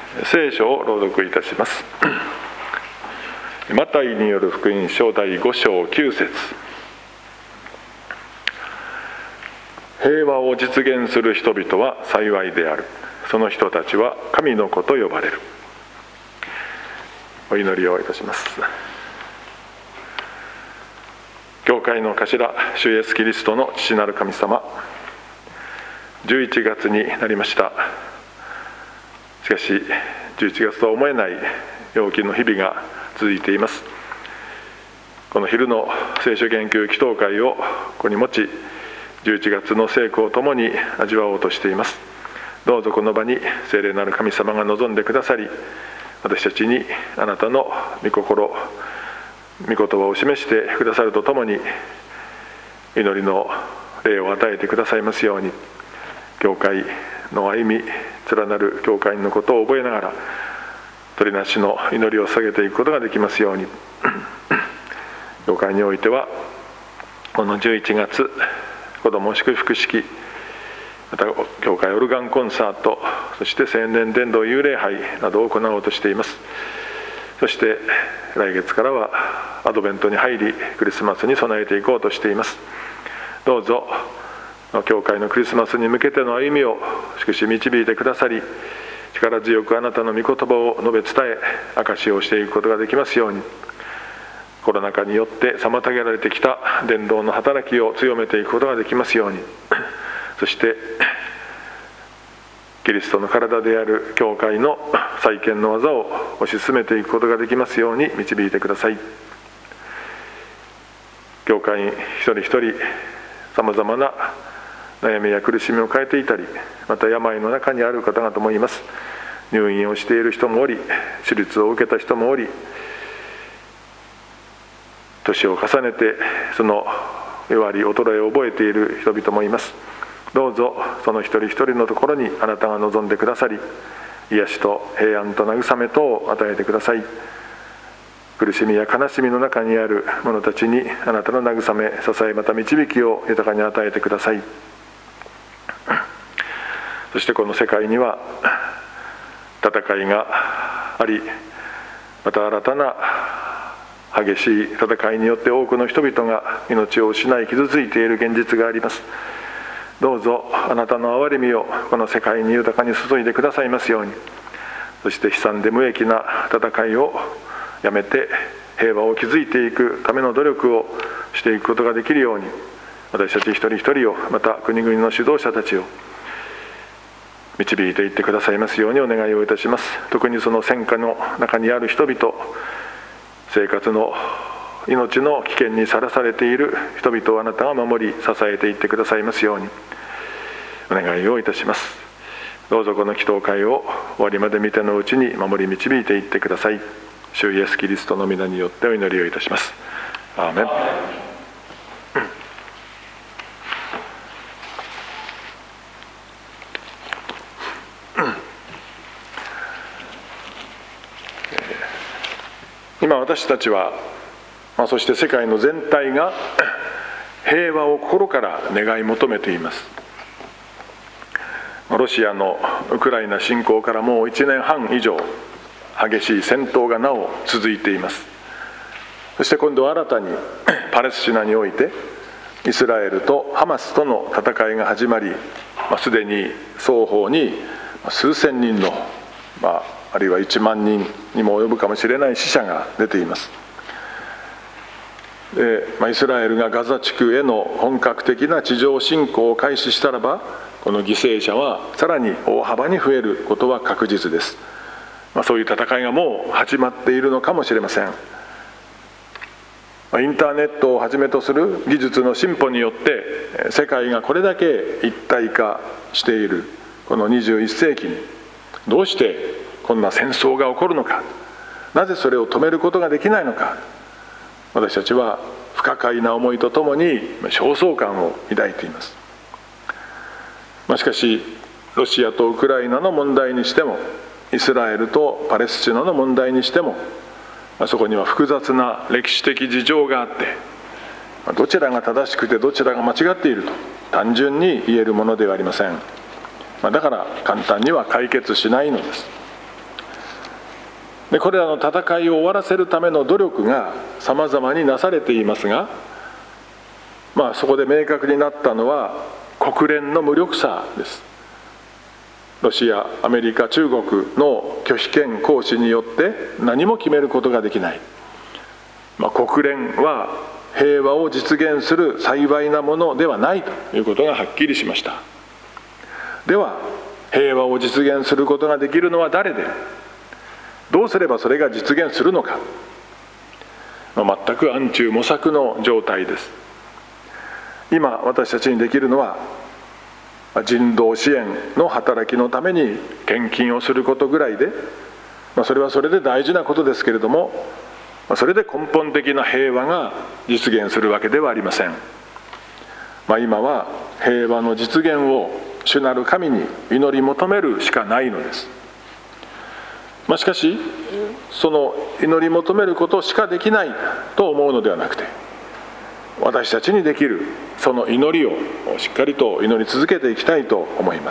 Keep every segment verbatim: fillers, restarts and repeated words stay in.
聖書を朗読いたします。マタイによる福音書だいご章きゅう節。平和を実現する人々は幸いである。その人たちは神の子と呼ばれる。お祈りをいたします。教会の頭、主イエスキリストの父なる神様、じゅういちがつになりました。しかしじゅういちがつとは思えない陽気の日々が続いています。この昼の聖書研究祈祷会をここに持ち、じゅういちがつの聖句をともに味わおうとしています。どうぞこの場に聖霊なる神様が望んでくださり、私たちにあなたの御心、御言葉を示してくださるとともに、祈りの霊を与えてくださいますように、教会の歩み、連なる教会のことを覚えながら、取りなしの祈りを下げていくことができますように。教会においては、このじゅういちがつ、子ども祝福式、また教会オルガンコンサート、そして青年伝道幽霊杯などを行おうとしています。そして来月からはアドベントに入り、クリスマスに備えていこうとしています。どうぞ教会のクリスマスに向けての歩みを祝し導いてくださり、力強くあなたの御言葉を述べ伝え、証しをしていくことができますように。コロナ禍によって妨げられてきた伝道の働きを強めていくことができますように。そしてキリストの体である教会の再建の技を推し進めていくことができますように導いてください。教会員一人一人、さまざまな悩みや苦しみを変えていたり、また病の中にある方々もいます。入院をしている人もおり、手術を受けた人もおり、年を重ねてその弱り衰えを覚えている人々もいます。どうぞその一人一人のところにあなたが望んでくださり、癒しと平安と慰めとを与えてください。苦しみや悲しみの中にある者たちにあなたの慰め、支え、また導きを豊かに与えてください。そしてこの世界には戦いがあり、また新たな激しい戦いによって多くの人々が命を失い傷ついている現実があります。どうぞあなたの憐れみをこの世界に豊かに注いでくださいますように。そして悲惨で無益な戦いをやめて平和を築いていくための努力をしていくことができるように、私たち一人一人を、また国々の指導者たちを導いていってくださいますようにお願いをいたします。特にその戦火の中にある人々、生活の命の危険にさらされている人々をあなたが守り支えていってくださいますようにお願いをいたします。どうぞこの祈祷会を終わりまで見てのうちに守り導いていってください。主イエスキリストの皆によってお祈りをいたします。アーメン。今私たちは、まあ、そして世界の全体が平和を心から願い求めています。ロシアのウクライナ侵攻からもういちねんはん以上、激しい戦闘がなお続いています。そして今度は新たにパレスチナにおいてイスラエルとハマスとの戦いが始まり、まあ、すでに双方に数千人の、まあ、あるいはいちまんにんにも及ぶかもしれない死者が出ています。で、まあ、イスラエルがガザ地区への本格的な地上侵攻を開始したらば、この犠牲者はさらに大幅に増えることは確実です。まあ、そういう戦いがもう始まっているのかもしれません。まあ、インターネットをはじめとする技術の進歩によって世界がこれだけ一体化しているこのにじゅういっせいきに、どうしてこんな戦争が起こるのか、なぜそれを止めることができないのか、私たちは不可解な思いとともに焦燥感を抱いています。まあ、しかしロシアとウクライナの問題にしても、イスラエルとパレスチナの問題にしても、そこには複雑な歴史的事情があって、どちらが正しくてどちらが間違っていると単純に言えるものではありません。だから簡単には解決しないのです。 でこれらの戦いを終わらせるための努力がさまざまになされていますが、まあ、そこで明確になったのは国連の無力さです。ロシア、アメリカ、中国の拒否権行使によって何も決めることができない、まあ、国連は平和を実現する幸いなものではないということがはっきりしました。では平和を実現することができるのは誰で、どうすればそれが実現するのか、まあ、全く暗中模索の状態です。今私たちにできるのは人道支援の働きのために献金をすることぐらいで、まあ、それはそれで大事なことですけれども、それで根本的な平和が実現するわけではありません。まあ、今は平和の実現を主なる神に祈り求めるしかないのです。まあ、しかしその祈り求めることしかできないと思うのではなくて、私たちにできるその祈りをしっかりと祈り続けていきたいと思います。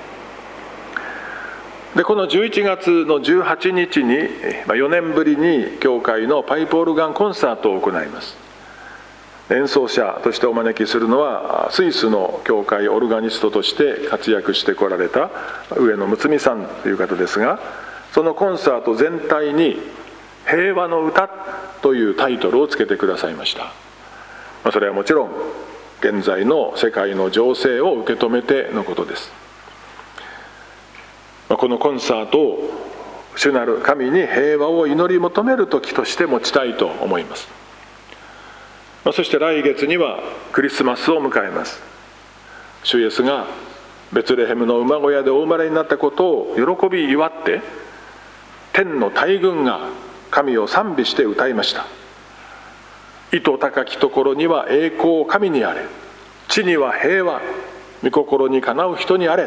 でこのじゅういちがつのじゅうはちにちによねんぶりに教会のパイプオルガンコンサートを行います。演奏者としてお招きするのはスイスの教会オルガニストとして活躍してこられた上野睦美さんという方ですが、そのコンサート全体に平和の歌というタイトルをつけてくださいました。それはもちろん現在の世界の情勢を受け止めてのことです。このコンサートを主なる神に平和を祈り求める時として持ちたいと思います。そして来月にはクリスマスを迎えます。主イエスがベツレヘムの馬小屋でお生まれになったことを喜び祝って、天の大軍が神を賛美して歌いました。意図高きところには栄光神にあれ、地には平和、御心にかなう人にあれ。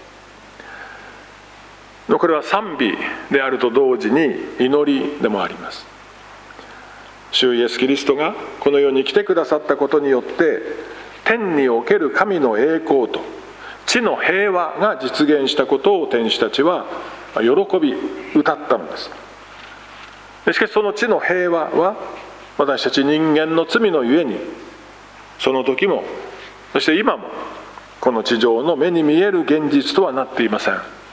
これは賛美であると同時に祈りでもあります。主イエスキリストがこの世に来てくださったことによって、天における神の栄光と地の平和が実現したことを天使たちは喜び歌ったのです。しかしその地の平和は私たち人間の罪のゆえに、その時もそして今もこの地上の目に見える現実とはなっていません。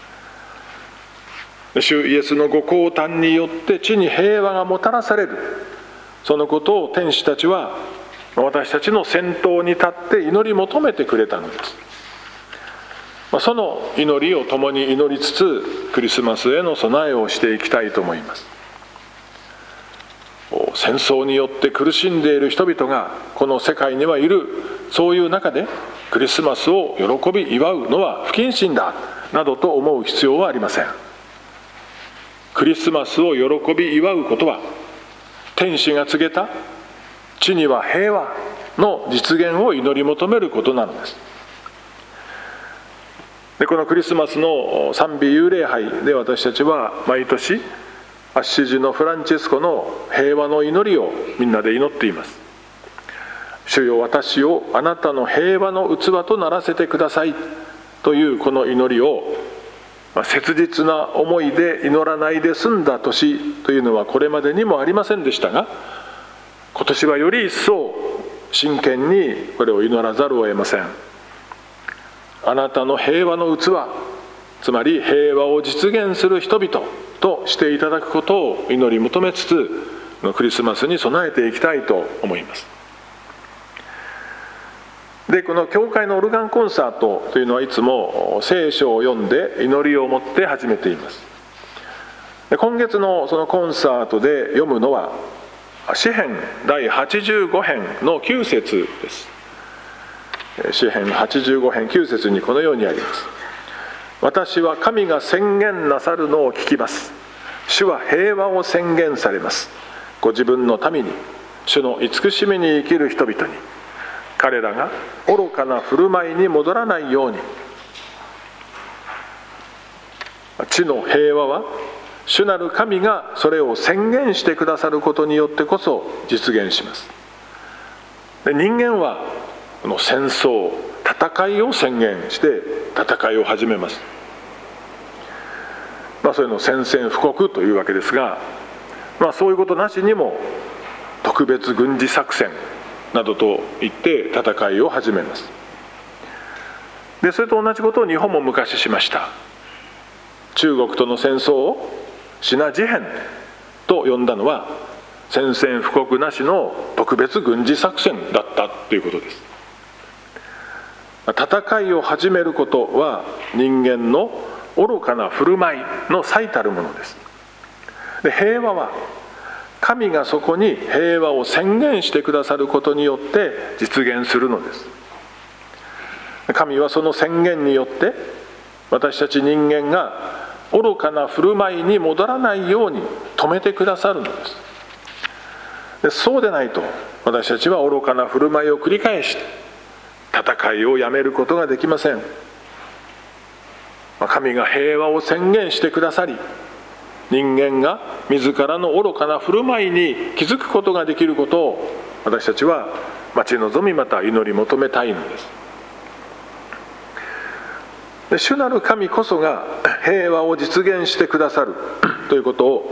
主イエスのご降誕によって地に平和がもたらされる、そのことを天使たちは私たちの先頭に立って祈り求めてくれたのです。その祈りを共に祈りつつ、クリスマスへの備えをしていきたいと思います。戦争によって苦しんでいる人々がこの世界にはいる。そういう中でクリスマスを喜び祝うのは不謹慎だなどと思う必要はありません。クリスマスを喜び祝うことは、天使が告げた地には平和の実現を祈り求めることなのです。でこのクリスマスの賛美幽霊杯で私たちは毎年アッシジのフランチェスコの平和の祈りをみんなで祈っています。主よ、私をあなたの平和の器とならせてくださいというこの祈りを、切実な思いで祈らないで済んだ年というのはこれまでにもありませんでしたが、今年はより一層真剣にこれを祈らざるを得ません。あなたの平和の器、つまり平和を実現する人々としていただくことを祈り求めつつ、クリスマスに備えていきたいと思います。でこの教会のオルガンコンサートというのはいつも聖書を読んで祈りを持って始めています。で今月のそのコンサートで読むのは詩編だいはちじゅうご編のきゅう節です。詩編はちじゅうご編きゅう節にこのようにあります。私は神が宣言なさるのを聞きます。主は平和を宣言されます。ご自分の民に、主の慈しみに生きる人々に、彼らが愚かな振る舞いに戻らないように。地の平和は主なる神がそれを宣言してくださることによってこそ実現します。で人間はこの戦争、戦いを宣言して戦いを始めます。 まあ、そういうのを宣戦布告というわけですが、まあ、そういうことなしにも特別軍事作戦などと言って戦いを始めます。でそれと同じことを日本も昔しました。中国との戦争をシナ事変と呼んだのは宣戦布告なしの特別軍事作戦だったということです。戦いを始めることは人間の愚かな振る舞いの最たるものです。で平和は神がそこに平和を宣言してくださることによって実現するのです。神はその宣言によって私たち人間が愚かな振る舞いに戻らないように止めてくださるのです。でそうでないと私たちは愚かな振る舞いを繰り返して戦いをやめることができません。神が平和を宣言してくださり、人間が自らの愚かな振る舞いに気づくことができることを私たちは待ち望み、また祈り求めたいのです。で主なる神こそが平和を実現してくださるということを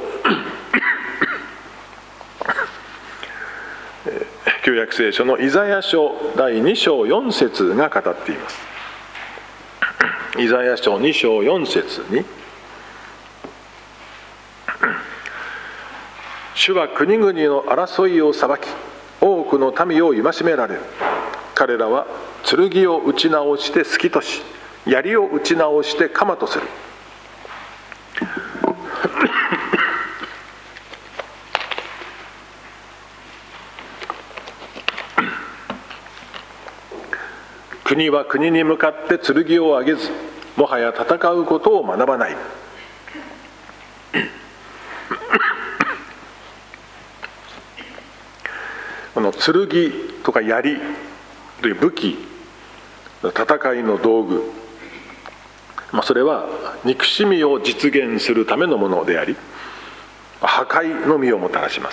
旧約聖書のイザヤ書だいに章よん節が語っています。イザヤ書に章よん節に、主は国々の争いを裁き、多くの民を戒められる。彼らは剣を打ち直して突きとし、槍を打ち直して鎌とする。国は国に向かって剣を上げず、もはや戦うことを学ばない。この剣とか槍という武器、戦いの道具、まあ、それは憎しみを実現するためのものであり、破壊の実をもたらします。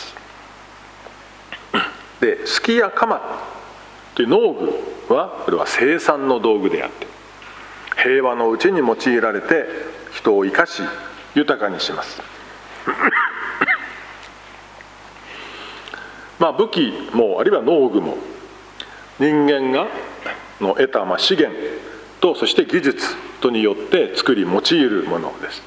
で、鋤や鎌という農具は、これは生産の道具であって、平和のうちに用いられて人を生かし豊かにします。まあ武器もあるいは農具も人間がの得たまあ資源と、そして技術とによって作り用いるものです。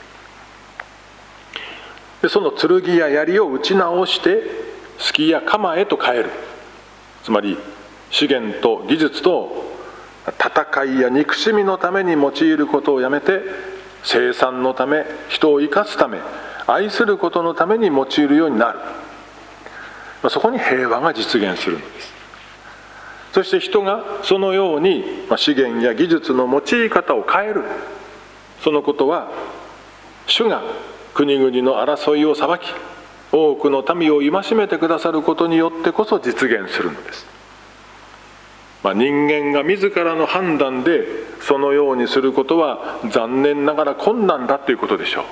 でその剣や槍を打ち直して鋤や鎌へと変える。つまり資源と技術と戦いや憎しみのために用いることをやめて、生産のため、人を生かすため、愛することのために用いるようになる。そこに平和が実現するのです。そして人がそのように資源や技術の用い方を変える。そのことは主が国々の争いを裁き、多くの民を戒めてくださることによってこそ実現するのです。まあ、人間が自らの判断でそのようにすることは残念ながら困難だということでしょう。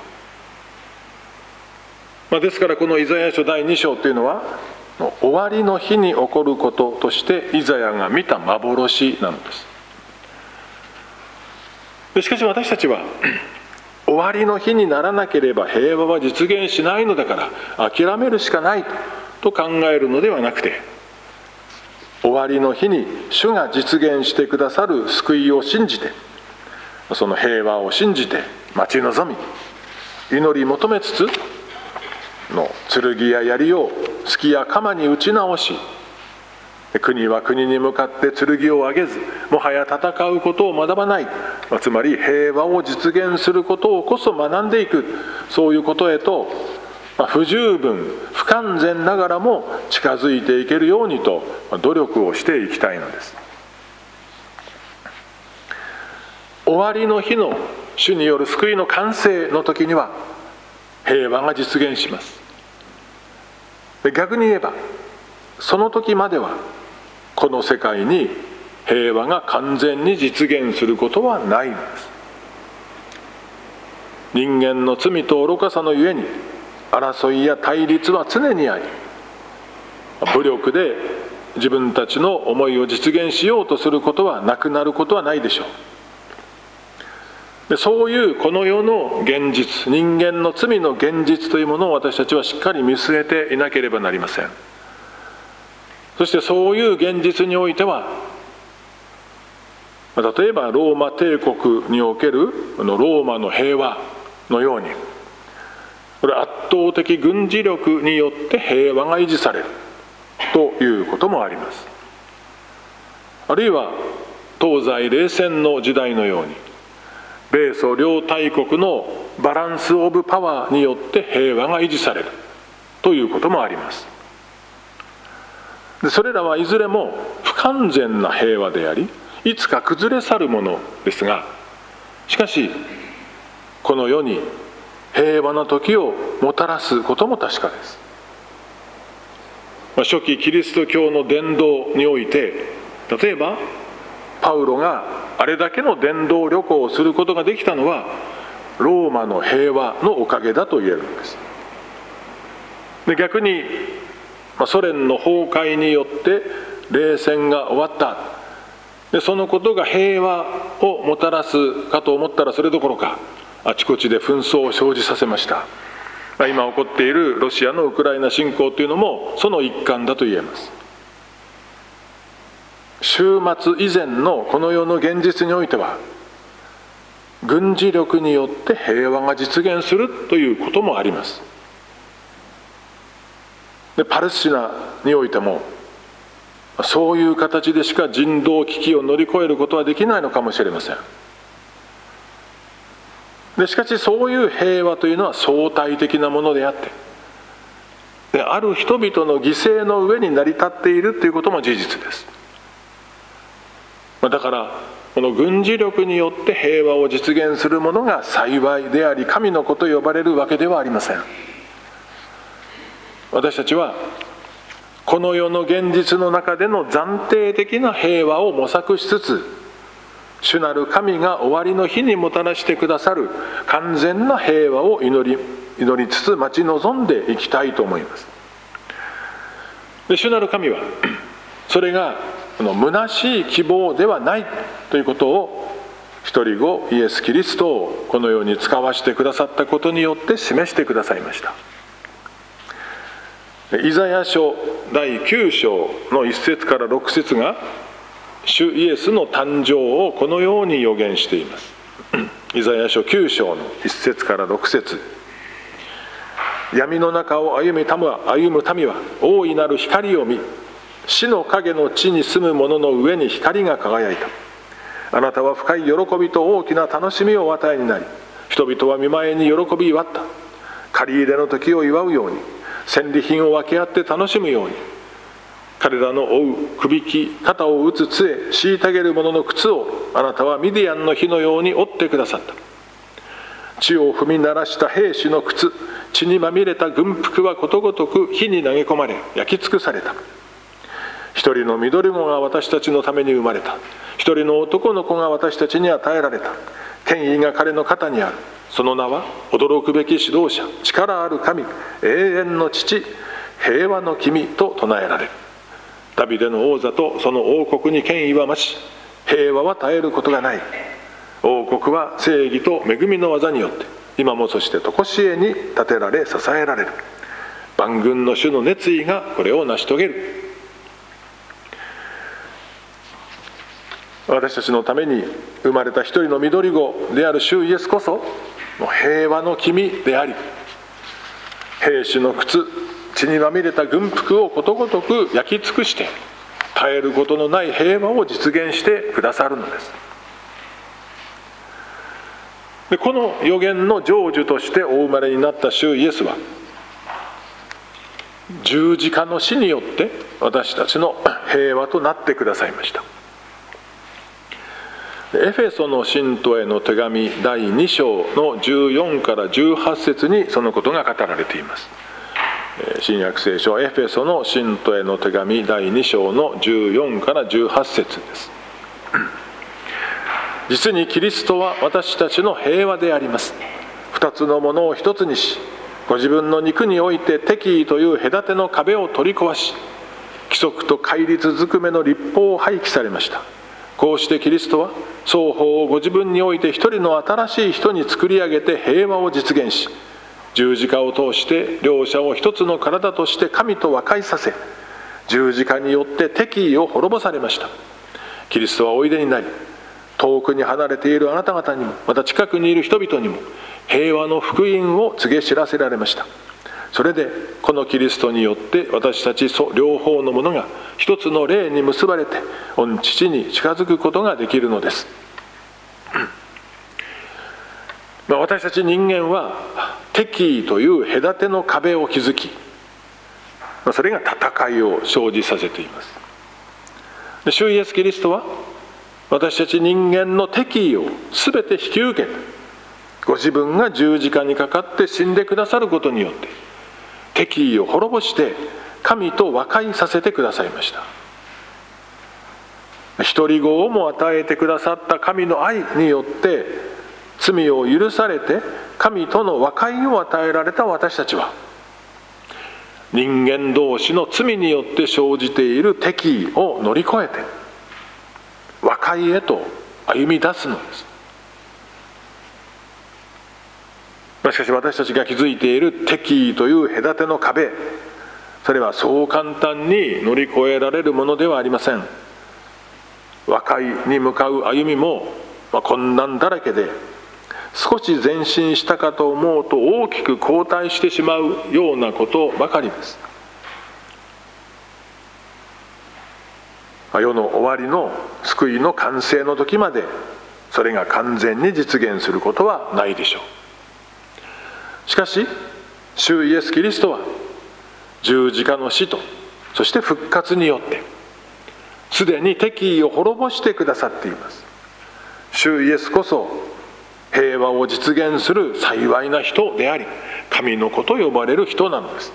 まあ、ですからこのイザヤ書だいに章というのは終わりの日に起こることとしてイザヤが見た幻なのです。でしかし私たちは終わりの日にならなければ平和は実現しないのだから諦めるしかないと考えるのではなくて、終わりの日に主が実現してくださる救いを信じて、その平和を信じて待ち望み、祈り求めつつの剣や槍を鋤や鎌に打ち直し、国は国に向かって剣を上げず、もはや戦うことを学ばない、つまり平和を実現することをこそ学んでいく、そういうことへと不十分不完全ながらも近づいていけるようにと努力をしていきたいのです。終わりの日の主による救いの完成の時には平和が実現します。逆に言えばその時まではこの世界に平和が完全に実現することはないのです。人間の罪と愚かさのゆえに争いや対立は常にあり、武力で自分たちの思いを実現しようとすることはなくなることはないでしょう。 でそういうこの世の現実、人間の罪の現実というものを私たちはしっかり見据えていなければなりません。そしてそういう現実においては、例えばローマ帝国におけるローマの平和のように、これ圧倒的軍事力によって平和が維持されるということもあります。あるいは東西冷戦の時代のように、米ソ両大国のバランスオブパワーによって平和が維持されるということもあります。でそれらはいずれも不完全な平和であり、いつか崩れ去るものですが、しかしこの世に平和な時をもたらすことも確かです。初期キリスト教の伝道において、例えばパウロがあれだけの伝道旅行をすることができたのはローマの平和のおかげだと言えるのです。で逆にソ連の崩壊によって冷戦が終わった。でそのことが平和をもたらすかと思ったら、それどころかあちこちで紛争を生じさせました。今起こっているロシアのウクライナ侵攻というのもその一環だと言えます。終末以前のこの世の現実においては、軍事力によって平和が実現するということもあります。でパレスチナにおいてもそういう形でしか人道危機を乗り越えることはできないのかもしれません。でしかしそういう平和というのは相対的なものであって、である人々の犠牲の上に成り立っているということも事実です。だからこの軍事力によって平和を実現するものが幸いであり、神の子と呼ばれるわけではありません。私たちはこの世の現実の中での暫定的な平和を模索しつつ、主なる神が終わりの日にもたらしてくださる完全な平和を祈り、祈りつつ待ち望んでいきたいと思います。で主なる神はそれがこの虚しい希望ではないということを、一人子イエス・キリストをこのように使わしてくださったことによって示してくださいました。イザヤ書だいきゅう章のいっ節からろく節が主イエスの誕生をこのように予言しています。イザヤ書きゅう章のいっ節からろく節、闇の中を歩む民は歩む民は大いなる光を見、死の影の地に住む者の上に光が輝いた。あなたは深い喜びと大きな楽しみをお与えになり、人々は見舞いに喜び祝った。借り入れの時を祝うように、戦利品を分け合って楽しむように、彼らの追うくびき、肩を打つ杖、虐げる者の靴をあなたはミディアンの火のように折ってくださった。地を踏み鳴らした兵士の靴、血にまみれた軍服はことごとく火に投げ込まれ焼き尽くされた。一人の緑子が私たちのために生まれた。一人の男の子が私たちに与えられた。権威が彼の肩にある。その名は驚くべき指導者、力ある神、永遠の父、平和の君と唱えられる。ダビデの王座とその王国に権威は増し、平和は絶えることがない。王国は正義と恵みの技によって今もそして常しえに立てられ支えられる。万軍の主の熱意がこれを成し遂げる。私たちのために生まれた一人の緑子である主イエスこそ平和の君であり、兵士の靴、血にまみれた軍服をことごとく焼き尽くして絶えることのない平和を実現してくださるのです。でこの予言の成就としてお生まれになった主イエスは、十字架の死によって私たちの平和となってくださいました。エフェソの信徒への手紙だいに章のじゅうよんからじゅうはち節にそのことが語られています。新約聖書エフェソの信徒への手紙だいに章のじゅうよんからじゅうはち節です。実にキリストは私たちの平和であります。二つのものを一つにし、ご自分の肉において敵意という隔ての壁を取り壊し、規則と戒律ずくめの律法を廃棄されました。 こうしてキリストは双方をご自分において一人の新しい人に作り上げて平和を実現し、十字架を通して両者を一つの体として神と和解させ、十字架によって敵意を滅ぼされました。キリストはおいでになり、遠くに離れているあなた方にも、また近くにいる人々にも平和の福音を告げ知らせられました。それでこのキリストによって私たち両方のものが一つの霊に結ばれて御父に近づくことができるのです。まあ、私たち人間は敵意という隔ての壁を築き、それが戦いを生じさせています。で、主イエスキリストは私たち人間の敵意を全て引き受けて、ご自分が十字架にかかって死んでくださることによって敵意を滅ぼして神と和解させてくださいました。一人子をも与えてくださった神の愛によって罪を許されて神との和解を与えられた私たちは、人間同士の罪によって生じている敵意を乗り越えて和解へと歩み出すのです。しかし私たちが築いている敵意という隔ての壁、それはそう簡単に乗り越えられるものではありません。和解に向かう歩みも、まあ、困難だらけで、少し前進したかと思うと大きく後退してしまうようなことばかりです。世の終わりの救いの完成の時までそれが完全に実現することはないでしょう。しかし主イエスキリストは十字架の死とそして復活によってすでに敵意を滅ぼしてくださっています。主イエスこそ平和を実現する幸いな人であり、神の子と呼ばれる人なのです。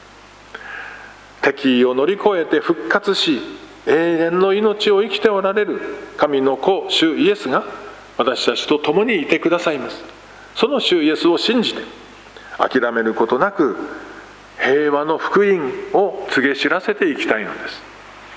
敵意を乗り越えて復活し永遠の命を生きておられる神の子主イエスが私たちと共にいてくださいます。その主イエスを信じて諦めることなく平和の福音を告げ知らせていきたいのです。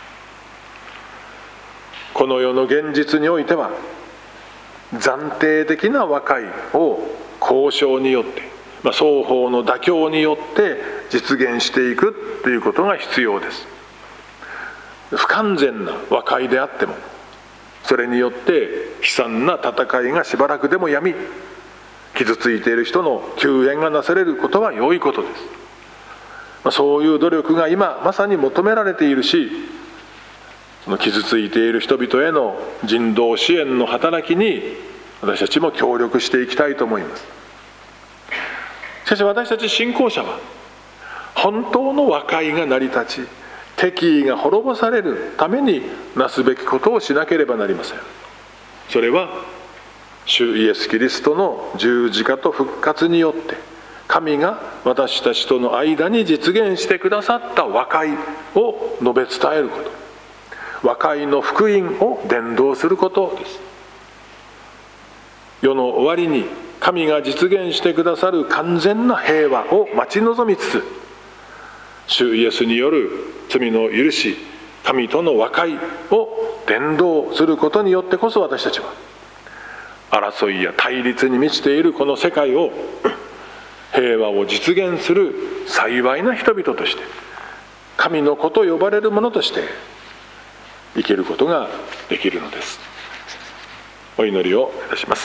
この世の現実においては暫定的な和解を交渉によって、まあ、双方の妥協によって実現していくということが必要です。不完全な和解であってもそれによって悲惨な戦いがしばらくでもやみ、傷ついている人の救援がなされることは良いことです。まあ、そういう努力が今まさに求められているし、その傷ついている人々への人道支援の働きに私たちも協力していきたいと思います。しかし私たち信仰者は本当の和解が成り立ち敵意が滅ぼされるためになすべきことをしなければなりません。それは主イエスキリストの十字架と復活によって神が私たちとの間に実現してくださった和解を述べ伝えること、和解の福音を伝道することです。世の終わりに神が実現してくださる完全な平和を待ち望みつつ、主イエスによる罪の許し、神との和解を伝道することによってこそ私たちは争いや対立に満ちているこの世界を平和を実現する幸いな人々として、神の子と呼ばれる者として生きることができるのです。お祈りをいたします。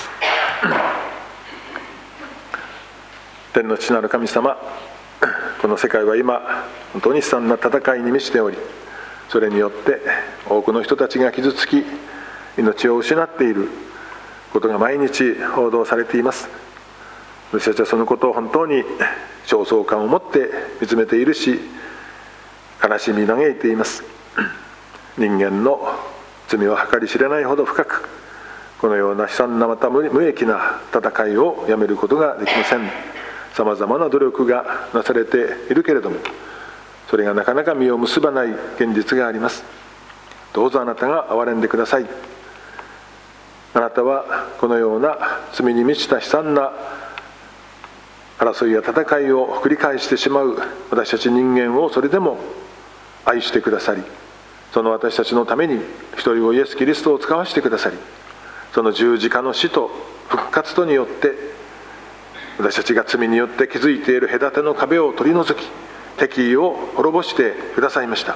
天の父なる神様、この世界は今本当に悲惨な戦いに満ちており、それによって多くの人たちが傷つき命を失っていることが毎日報道されています。私たちはそのことを本当に焦燥感を持って見つめているし、悲しみ嘆いています。人間の罪は計り知れないほど深く、このような悲惨なまた無益な戦いをやめることができません。さまざまな努力がなされているけれども、それがなかなか実を結ばない現実があります。どうぞあなたが憐れんでください。あなたはこのような罪に満ちた悲惨な争いや戦いを繰り返してしまう私たち人間をそれでも愛してくださり、 その私たちのために一人子イエス・キリストを使わせてくださり、その十字架の死と復活とによって私たちが罪によって築いている隔ての壁を取り除き、敵意を滅ぼしてくださいました。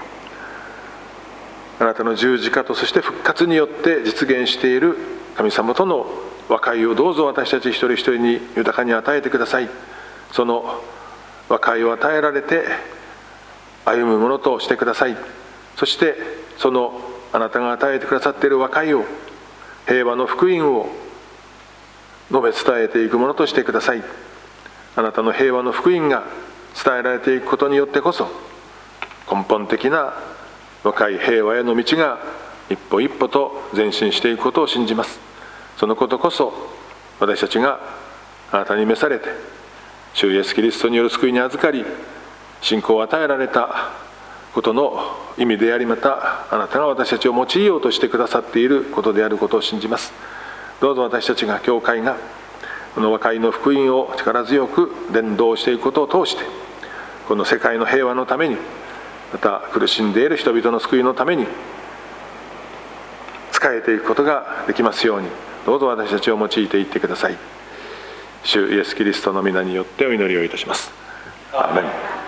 あなたの十字架とそして復活によって実現している神様との和解をどうぞ私たち一人一人に豊かに与えてください。その和解を与えられて歩むものとしてください。そしてそのあなたが与えてくださっている和解を、平和の福音を述べ伝えていくものとしてください。あなたの平和の福音が伝えられていくことによってこそ、根本的な和解平和への道が一歩一歩と前進していくことを信じます。そのことこそ私たちがあなたに召されて主イエスキリストによる救いに預かり、信仰を与えられたことの意味であり、またあなたが私たちを用いようとしてくださっていることであることを信じます。どうぞ私たちが、教会がこの和解の福音を力強く伝道していくことを通して、この世界の平和のために、また苦しんでいる人々の救いのために仕えていくことができますように、どうぞ私たちを用いていってください。主イエスキリストの皆によってお祈りをいたします。アーメン。